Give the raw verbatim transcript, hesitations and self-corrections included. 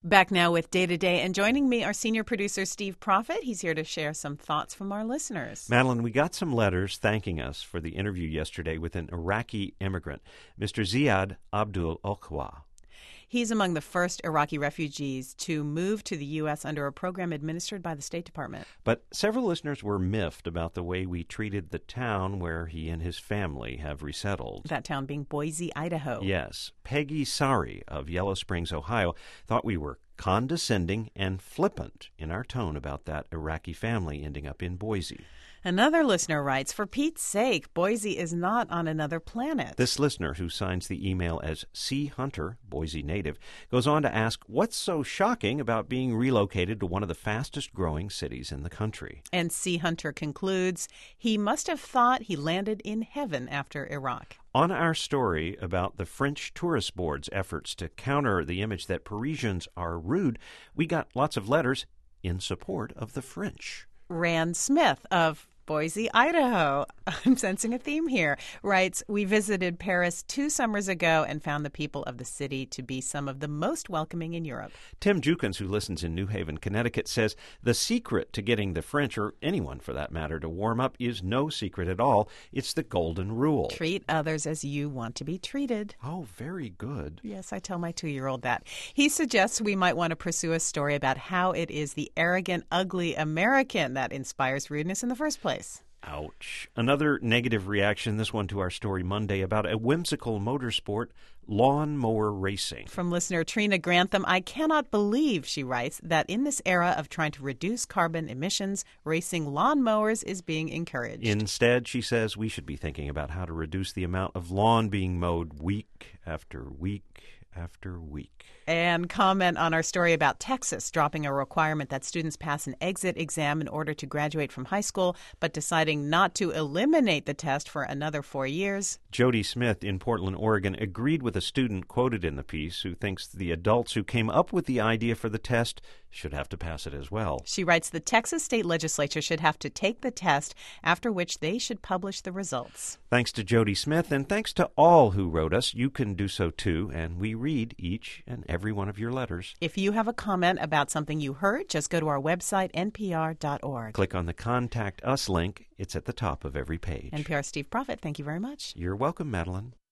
Back now with Day to Day, and joining me are senior producer Steve Prophet. He's here to share some thoughts from our listeners. Madeline, we got some letters thanking us for the interview yesterday with an Iraqi immigrant, Mister Ziad Abdul Okhwa. He's among the first Iraqi refugees to move to the U S under a program administered by the State Department. But several listeners were miffed about the way we treated the town where he and his family have resettled. That town being Boise, Idaho. Yes. Peggy Sari of Yellow Springs, Ohio, thought we were condescending and flippant in our tone about that Iraqi family ending up in Boise. Another listener writes, for Pete's sake, Boise is not on another planet. This listener, who signs the email as C. Hunter, Boise native, goes on to ask, what's so shocking about being relocated to one of the fastest-growing cities in the country? And C. Hunter concludes, he must have thought he landed in heaven after Iraq. On our story about the French Tourist Board's efforts to counter the image that Parisians are rude, we got lots of letters in support of the French. Rand Smith of Boise, Idaho, I'm sensing a theme here, writes, we visited Paris two summers ago and found the people of the city to be some of the most welcoming in Europe. Tim Jukins, who listens in New Haven, Connecticut, says the secret to getting the French, or anyone for that matter, to warm up is no secret at all. It's the golden rule. Treat others as you want to be treated. Oh, very good. Yes, I tell my two-year-old that. He suggests we might want to pursue a story about how it is the arrogant, ugly American that inspires rudeness in the first place. Ouch. Another negative reaction, this one to our story Monday, about a whimsical motorsport, lawnmower racing. From listener Trina Grantham, I cannot believe, she writes, that in this era of trying to reduce carbon emissions, racing lawnmowers is being encouraged. Instead, she says, we should be thinking about how to reduce the amount of lawn being mowed week after week after week. And comment on our story about Texas dropping a requirement that students pass an exit exam in order to graduate from high school, but deciding not to eliminate the test for another four years. Jody Smith in Portland, Oregon, agreed with a student quoted in the piece who thinks the adults who came up with the idea for the test should have to pass it as well. She writes, the Texas state legislature should have to take the test, after which they should publish the results. Thanks to Jody Smith, and thanks to all who wrote us. You can do so too, and we read each and every one of your letters. If you have a comment about something you heard, just go to our website, N P R dot org. Click on the Contact Us link. It's at the top of every page. N P R Steve Prophet, thank you very much. You're welcome, Madeline.